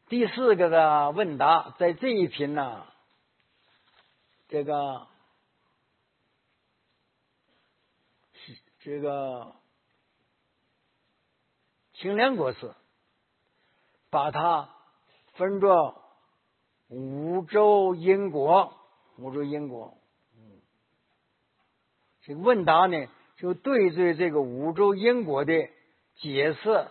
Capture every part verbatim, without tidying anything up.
第四个的问答，在这一品呢，这个这个清凉国师把它分作五洲因果，五洲因果。嗯，这个问答呢，就对对这个五洲因果的解释。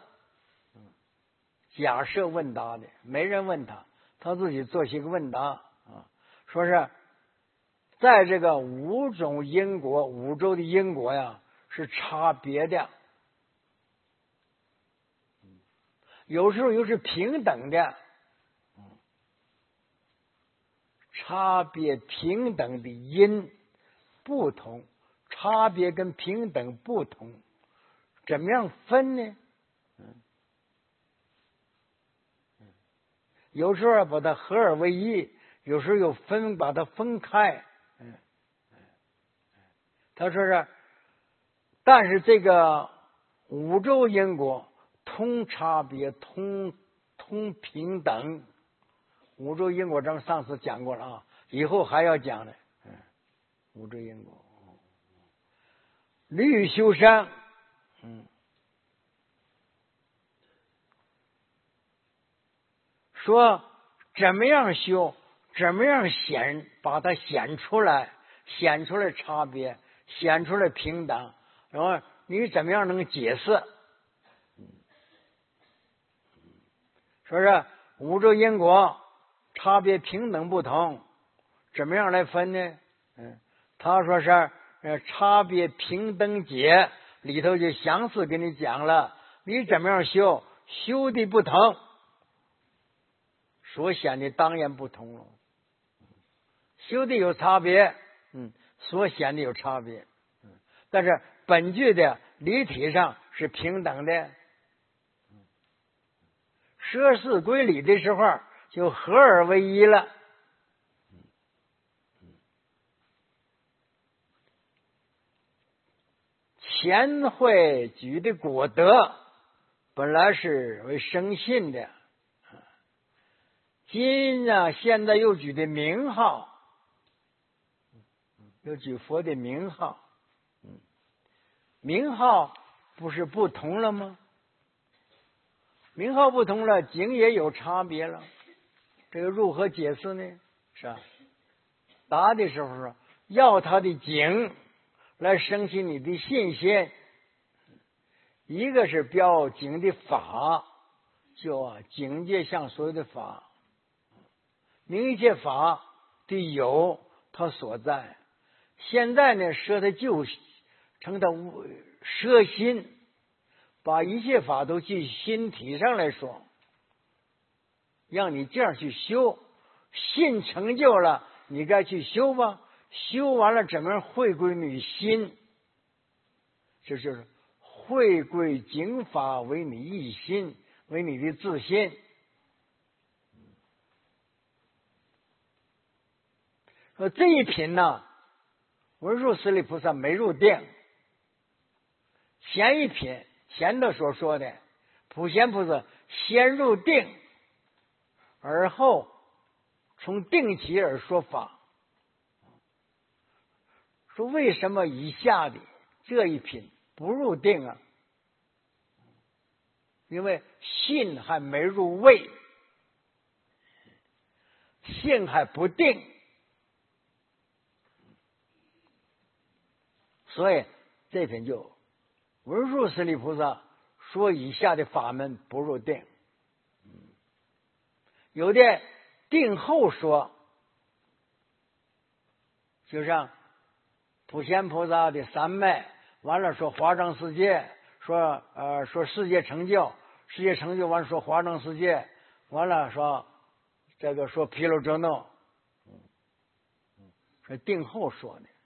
假设问答的，没人问他，他自己做些个问答啊，说是在这个五种因果，五洲的因果呀是差别的，有时候又是平等的，差别平等的因不同，差别跟平等不同，怎么样分呢？有时候把它合二为一，有时候又分把它分开。嗯，他说是，但是这个五洲因果通差别，通通平等。五洲因果章上次讲过了啊，以后还要讲的。嗯，五洲因果，律修山，嗯。说怎么样修，怎么样显，把它显出来，显出来差别，显出来平等，然后你怎么样能解释？说是五洲因果差别平等不同，怎么样来分呢？嗯，他说是呃差别平等解里头就详细给你讲了，你怎么样修，修的不同。所显的当然不同了，修的有差别，嗯，所显的有差别，嗯，但是本句的理体上是平等的。涉世归理的时候就合二为一了。前会举的果德本来是为生信的。今呢，现在又举的名号，又举佛的名号，嗯，名号不是不同了吗？名号不同了，景也有差别了，这个如何解释呢？是吧？答的时候说，要他的景来升起你的信心，一个是标景的法，就啊境界像所有的法。明一切法的有它所在，现在呢舍它就成它舍心，把一切法都记心体上来说，让你这样去修，心成就了，你该去修吧，修完了怎么样回归你心？这就是回归经法为你一心，为你的自心。说这一品呢，文殊师利菩萨没入定。前一品前头所说的普贤菩萨先入定，而后从定起而说法。说为什么以下的这一品不入定啊？因为信还没入位，信还不定。所以这篇就文殊师利菩萨说以下的法门不入定，有的定后说，就像普贤菩萨的三昧，完了说华藏世界，说呃说世界成就，世界成就完了说华藏世界，完了说这个说毗卢遮那，说定后说的。